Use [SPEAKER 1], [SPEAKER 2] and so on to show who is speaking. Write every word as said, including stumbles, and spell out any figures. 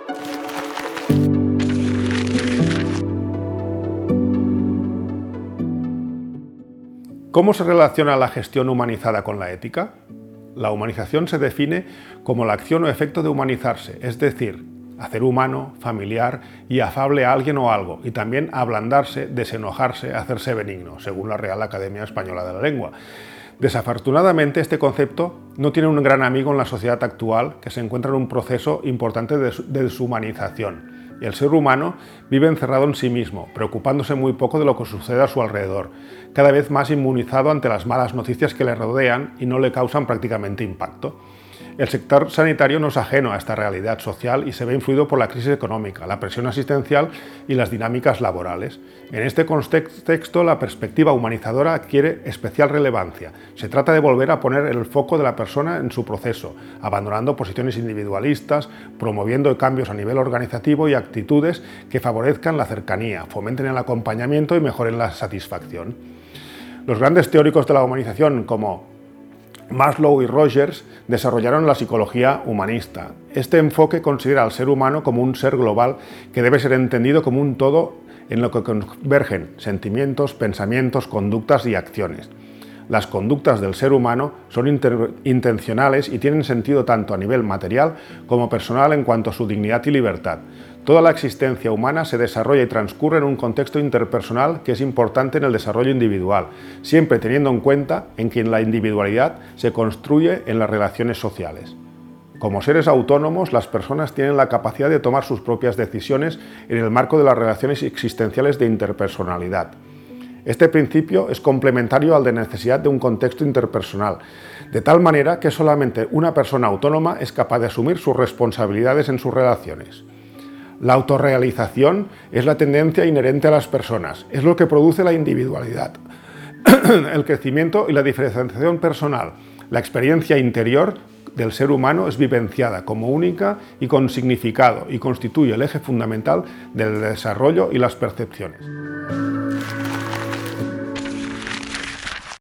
[SPEAKER 1] ¿Cómo se relaciona la gestión humanizada con la ética? La humanización se define como la acción o efecto de humanizarse, es decir, hacer humano, familiar y afable a alguien o algo, y también ablandarse, desenojarse, hacerse benigno, según la Real Academia Española de la Lengua. Desafortunadamente, este concepto no tiene un gran amigo en la sociedad actual, que se encuentra en un proceso importante de deshumanización. Y el ser humano vive encerrado en sí mismo, preocupándose muy poco de lo que sucede a su alrededor, cada vez más inmunizado ante las malas noticias que le rodean y no le causan prácticamente impacto. El sector sanitario no es ajeno a esta realidad social y se ve influido por la crisis económica, la presión asistencial y las dinámicas laborales. En este contexto, la perspectiva humanizadora adquiere especial relevancia. Se trata de volver a poner el foco de la persona en su proceso, abandonando posiciones individualistas, promoviendo cambios a nivel organizativo y actitudes que favorezcan la cercanía, fomenten el acompañamiento y mejoren la satisfacción. Los grandes teóricos de la humanización, como Maslow y Rogers, desarrollaron la psicología humanista. Este enfoque considera al ser humano como un ser global que debe ser entendido como un todo en lo que convergen sentimientos, pensamientos, conductas y acciones. Las conductas del ser humano son intencionales y tienen sentido tanto a nivel material como personal en cuanto a su dignidad y libertad. Toda la existencia humana se desarrolla y transcurre en un contexto interpersonal que es importante en el desarrollo individual, siempre teniendo en cuenta en que la individualidad se construye en las relaciones sociales. Como seres autónomos, las personas tienen la capacidad de tomar sus propias decisiones en el marco de las relaciones existenciales de interpersonalidad. Este principio es complementario al de necesidad de un contexto interpersonal, de tal manera que solamente una persona autónoma es capaz de asumir sus responsabilidades en sus relaciones. La autorrealización es la tendencia inherente a las personas, es lo que produce la individualidad, el crecimiento y la diferenciación personal. La experiencia interior del ser humano es vivenciada como única y con significado y constituye el eje fundamental del desarrollo y las percepciones.